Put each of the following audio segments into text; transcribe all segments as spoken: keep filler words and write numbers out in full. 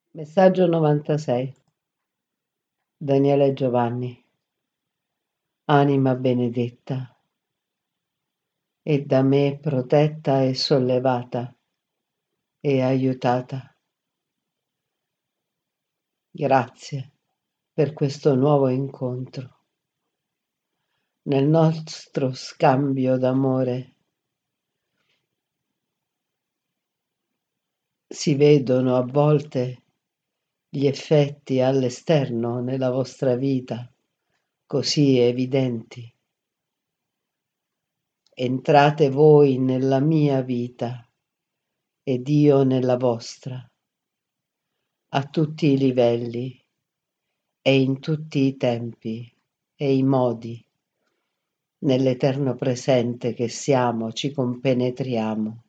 Messaggio novantasei. Daniele Giovanni. Anima benedetta, e da me protetta e sollevata e aiutata. Grazie per questo nuovo incontro. Nel nostro scambio d'amore si vedono a volte gli effetti all'esterno nella vostra vita così evidenti. Entrate voi nella mia vita ed io nella vostra, a tutti i livelli e in tutti i tempi e i modi. Nell'eterno presente che siamo ci compenetriamo.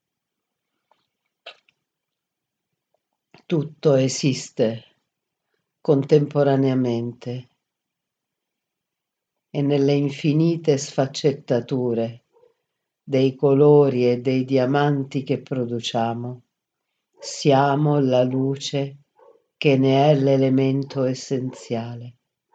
Tutto esiste contemporaneamente e nelle infinite sfaccettature dei colori e dei diamanti che produciamo siamo la luce che ne è l'elemento essenziale.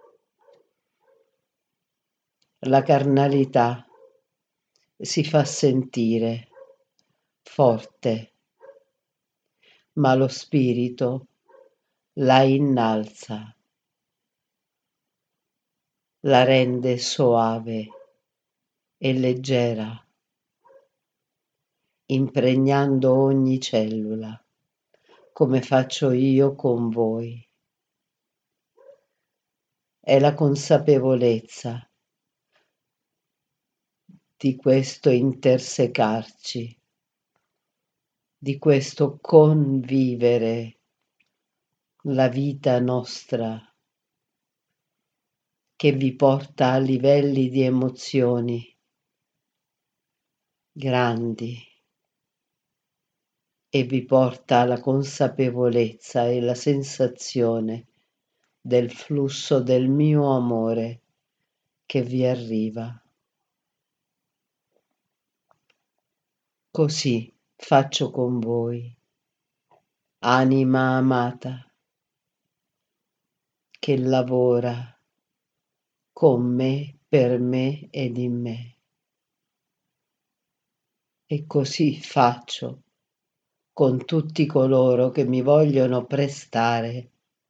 La carnalità si fa sentire forte, ma lo spirito la innalza, la rende soave e leggera, impregnando ogni cellula, come faccio io con voi. È la consapevolezza di questo intersecarci, di questo convivere la vita nostra, che vi porta a livelli di emozioni grandi e vi porta alla consapevolezza e la sensazione del flusso del mio amore che vi arriva. Così faccio con voi, anima amata, che lavora con me, per me ed in me. E così faccio con tutti coloro che mi vogliono prestare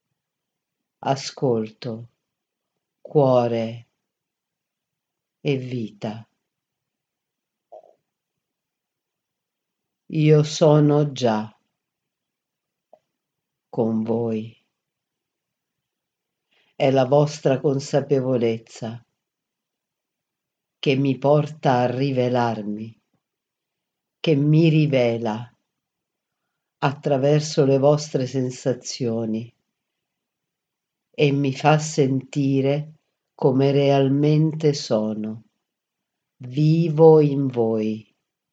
ascolto, cuore e vita. Io sono già con voi. È la vostra consapevolezza che mi porta a rivelarmi, che mi rivela attraverso le vostre sensazioni e mi fa sentire come realmente sono, vivo in voi.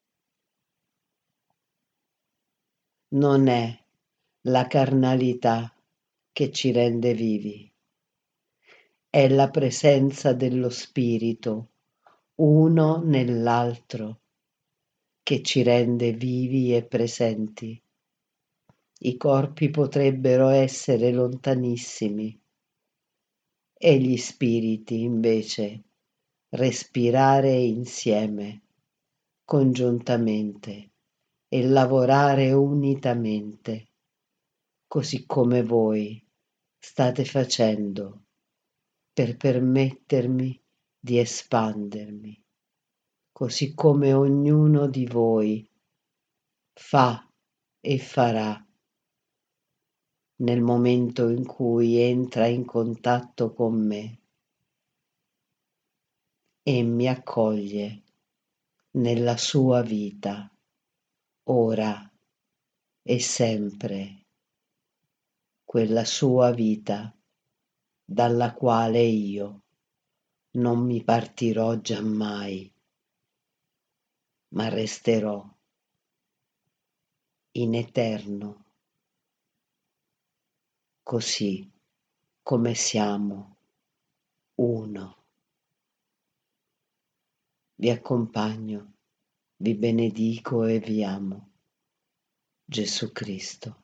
Non è la carnalità che ci rende vivi, è la presenza dello spirito uno nell'altro che ci rende vivi e presenti. I corpi potrebbero essere lontanissimi e gli spiriti invece respirare insieme, congiuntamente e lavorare unitamente, così come voi state facendo per permettermi di espandermi, così come ognuno di voi fa e farà nel momento in cui entra in contatto con me e mi accoglie nella sua vita, ora e sempre, quella sua vita dalla quale io non mi partirò giammai, ma resterò in eterno, così come siamo uno. Vi accompagno, vi benedico e vi amo. Gesù Cristo.